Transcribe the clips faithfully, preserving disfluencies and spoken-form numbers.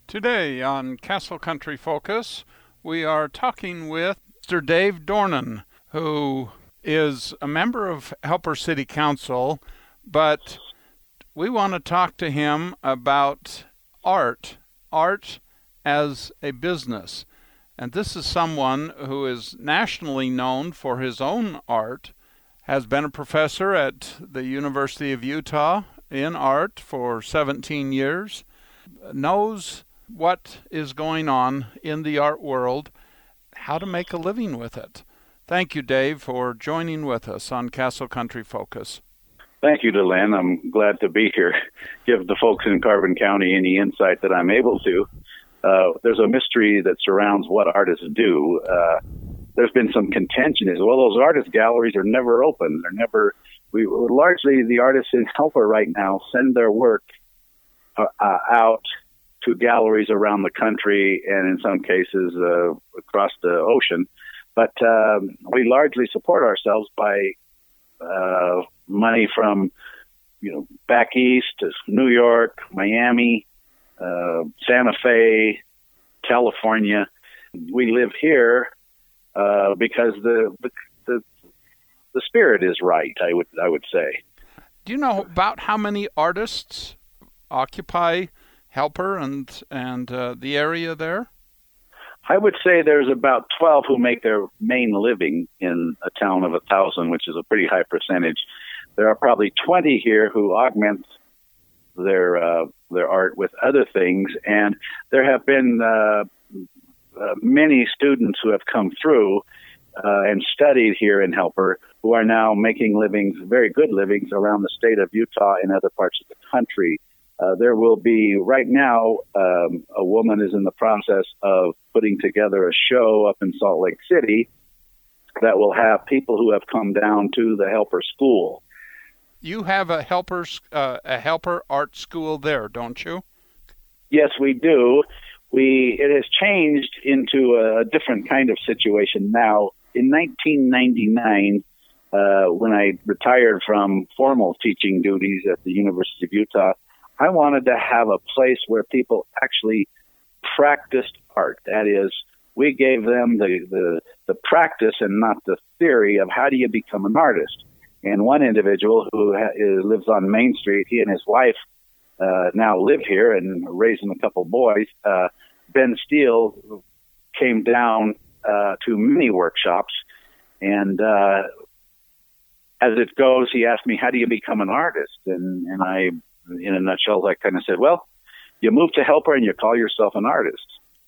Today on Castle Country Focus, we are talking with Mister Dave Dornan, who is a member of Helper City Council, but we want to talk to him about art, art as a business. And this is someone who is nationally known for his own art, has been a professor at the University of Utah in art for seventeen years, knows what is going on in the art world, how to make a living with it. Thank you, Dave, for joining with us on Castle Country Focus. Thank you, Delenn. I'm glad to be here. Give the folks in Carbon County any insight that I'm able to. Uh, there's a mystery that surrounds what artists do. Uh, there's been some contention as well. Those artist galleries are never open. They're never. We largely the artists in Helper right now send their work uh, uh, out to galleries around the country and in some cases uh, across the ocean. But um, we largely support ourselves by uh, money from, you know, back east to New York, Miami, uh, Santa Fe, California. We live here uh, because the, the the the spirit is right. I would I would say. Do you know about how many artists occupy Helper and and uh, the area there? I would say there's about twelve who make their main living in a town of a thousand, which is a pretty high percentage. There are probably twenty here who augment their uh, their art with other things, and there have been uh, uh, many students who have come through uh, and studied here in Helper who are now making livings, very good livings, around the state of Utah and other parts of the country. Uh, there will be, right now, um, a woman is in the process of putting together a show up in Salt Lake City that will have people who have come down to the Helper School. You have a Helper, uh, a Helper art school there, don't you? Yes, we do. We It has changed into a different kind of situation now. In nineteen ninety-nine, uh, when I retired from formal teaching duties at the University of Utah, I wanted to have a place where people actually practiced art. That is, we gave them the, the, the practice and not the theory of how do you become an artist. And one individual who ha- lives on Main Street, he and his wife uh, now live here and raising a couple boys. Uh, Ben Steele came down uh, to many workshops, and uh, as it goes, he asked me, how do you become an artist? And, and I, in a nutshell, I kind of said, well, you move to Helper and you call yourself an artist.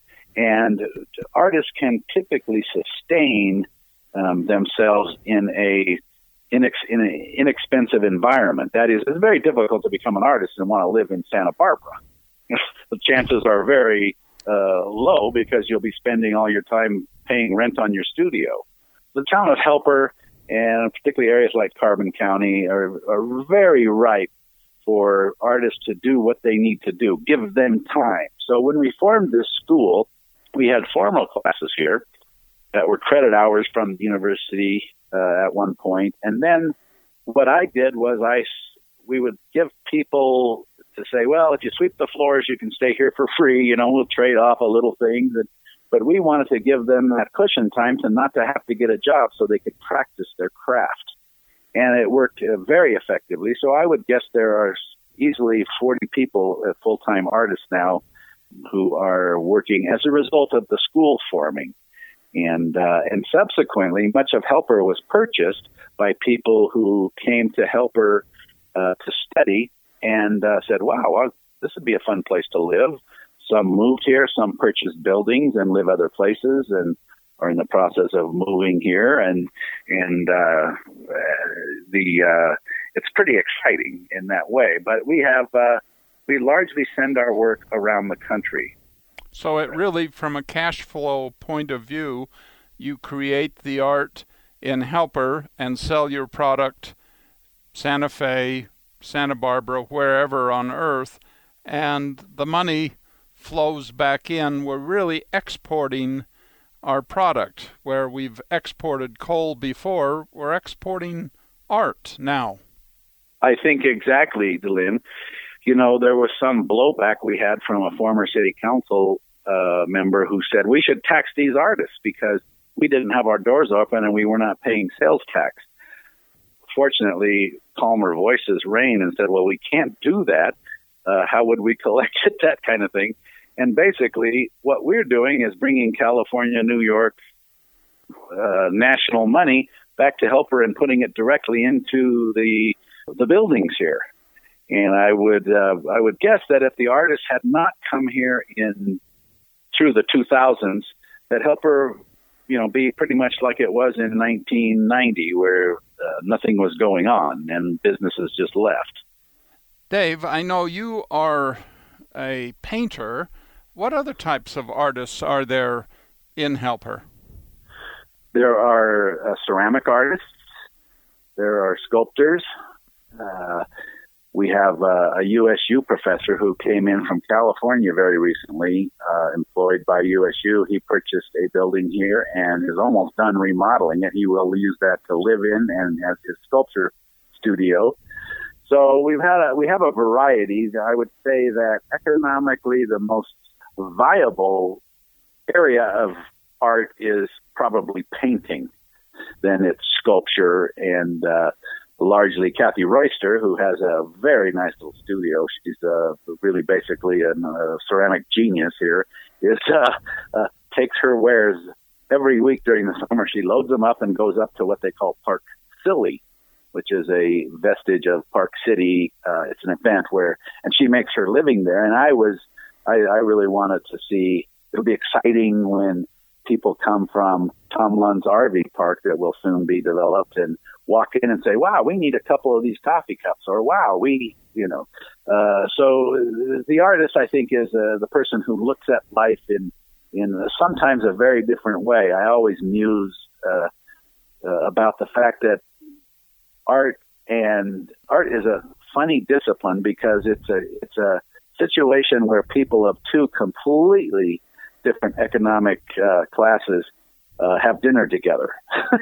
And artists can typically sustain um, themselves in a inex- in an inexpensive environment. That is, it's very difficult to become an artist and want to live in Santa Barbara. The chances are very uh, low because you'll be spending all your time paying rent on your studio. The town of Helper, and particularly areas like Carbon County, are, are very ripe for artists to do what they need to do. Give them time. So when we formed this school, we had formal classes here that were credit hours from the university uh, at one point. And then what I did was I, we would give people to say, well, if you sweep the floors, you can stay here for free. You know, we'll trade off a little things. And, but we wanted to give them that cushion time to not to have to get a job so they could practice their craft. And it worked uh, very effectively. So I would guess there are easily forty people, uh, full-time artists now, who are working as a result of the school forming. And uh, and subsequently, much of Helper was purchased by people who came to Helper uh, to study and uh, said, wow, well, this would be a fun place to live. Some moved here, some purchased buildings and live other places, and are in the process of moving here, and and uh, the uh, it's pretty exciting in that way. But we have uh, we largely send our work around the country. So it really, from a cash flow point of view, you create the art in Helper and sell your product Santa Fe, Santa Barbara, wherever on earth, and the money flows back in. We're really exporting our product. Where we've exported coal before, we're exporting art now. I think exactly, Delenn. you know, there was some blowback we had from a former city council uh, member who said we should tax these artists because we didn't have our doors open and we were not paying sales tax. Fortunately, calmer voices reigned and said, well, we can't do that. Uh, how would we collect it? That kind of thing. And basically, what we're doing is bringing California, New York, uh, national money back to Helper and putting it directly into the the buildings here. And I would uh, I would guess that if the artists had not come here in through the two thousands, that Helper, you know, be pretty much like it was in nineteen ninety, where uh, nothing was going on and businesses just left. Dave, I know you are a painter. What other types of artists are there in Helper? There are uh, ceramic artists. There are sculptors. Uh, we have uh, a U S U professor who came in from California very recently, uh, employed by U S U. He purchased a building here and is almost done remodeling it. He will use that to live in and as his sculpture studio. So we've had a, we have a variety. I would say that economically the most viable area of art is probably painting. Then it's sculpture and uh, largely Kathy Royster, who has a very nice little studio. She's uh, really basically a uh, ceramic genius here. Is uh, uh, takes her wares every week during the summer. She loads them up and goes up to what they call Park Silly, which is a vestige of Park City. Uh, it's an event where, and she makes her living there. And I was, I, I really wanted to see, it'll be exciting when people come from Tom Lund's R V park that will soon be developed and walk in and say, wow, we need a couple of these coffee cups, or wow, we, you know. Uh, so the artist, I think, is uh, the person who looks at life in, in sometimes a very different way. I always muse uh, uh, about the fact that art and art is a funny discipline because it's a it's a situation where people of two completely different economic uh, classes uh, have dinner together.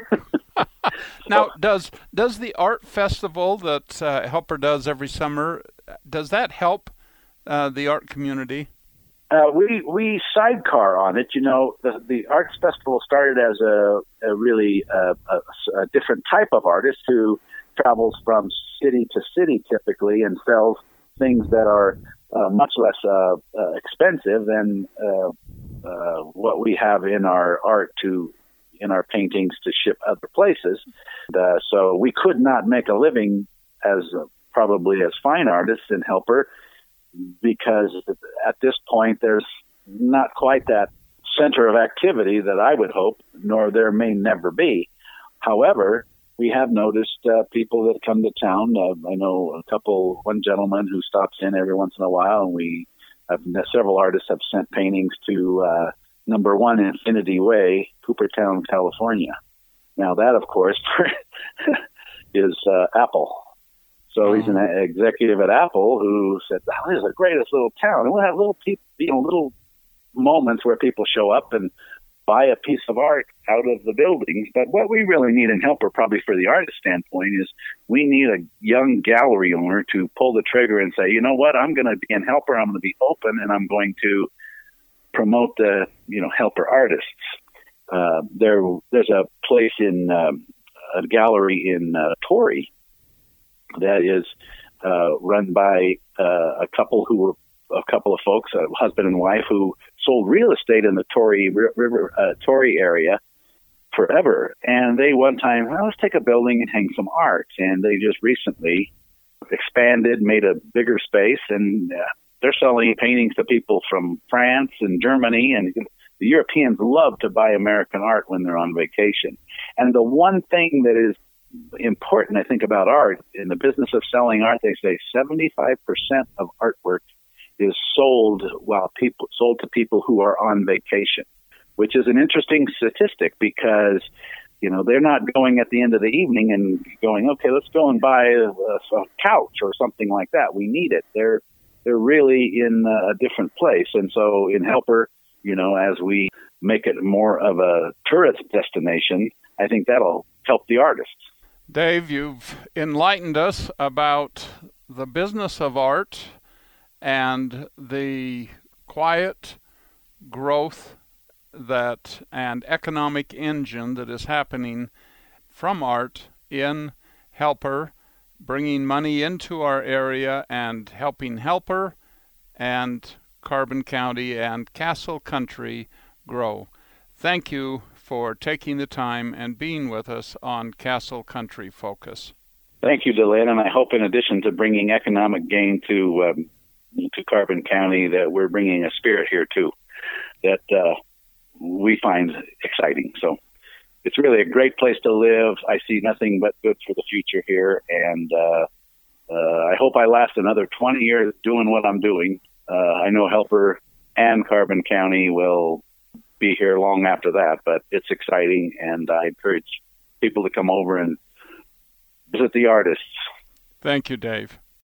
Now, does does the art festival that uh, Helper does every summer, does that help uh, the art community? Uh, we we sidecar on it. You know, the the arts festival started as a, a really uh, a, a different type of artist who travels from city to city typically and sells things that are uh, much less uh, uh, expensive than uh, uh, what we have in our art to in our paintings to ship other places. Uh, so we could not make a living as uh, probably as fine artists in Helper because at this point there's not quite that center of activity that I would hope, nor there may never be. However, we have noticed uh, people that come to town. Uh, I know a couple, one gentleman who stops in every once in a while, and we have several artists have sent paintings to uh, number one Infinity Way, Coopertown, California. Now that, of course, is uh, Apple. So he's an executive at Apple who said, oh, "This is the greatest little town, and we'll have little people, you know, little moments where people show up and buy a piece of art out of the buildings." But what we really need in Helper, probably for the artist standpoint, is we need a young gallery owner to pull the trigger and say, you know what, I'm going to be in Helper, I'm going to be open, and I'm going to promote the, you know, Helper artists. Uh, there, there's a place in um, a gallery in uh, Torrey that is uh, run by uh, a couple who were a couple of folks, a husband and wife, who sold real estate in the Torrey River, uh, Torrey area forever. And they one time, well, let's take a building and hang some art. And they just recently expanded, made a bigger space, and uh, they're selling paintings to people from France and Germany. And the Europeans love to buy American art when they're on vacation. And the one thing that is important, I think, about art, in the business of selling art, they say seventy-five percent of artwork is sold while people sold to people who are on vacation, which is an interesting statistic because, you know, they're not going at the end of the evening and going, okay, let's go and buy a, a couch or something like that. We need it. They're they're really in a different place. And so in Helper, you know, as we make it more of a tourist destination, I think that'll help the artists. Dave, you've enlightened us about the business of art, and the quiet growth that and economic engine that is happening from art in Helper, bringing money into our area and helping Helper and Carbon County and Castle Country grow. Thank you for taking the time and being with us on Castle Country Focus. Thank you, Deland, and I hope in addition to bringing economic gain to um, to Carbon County that we're bringing a spirit here too that uh, we find exciting. So it's really a great place to live. I see nothing but good for the future here, and uh, uh, I hope I last another twenty years doing what I'm doing. Uh, I know Helper and Carbon County will be here long after that, but it's exciting, and I encourage people to come over and visit the artists. Thank you, Dave.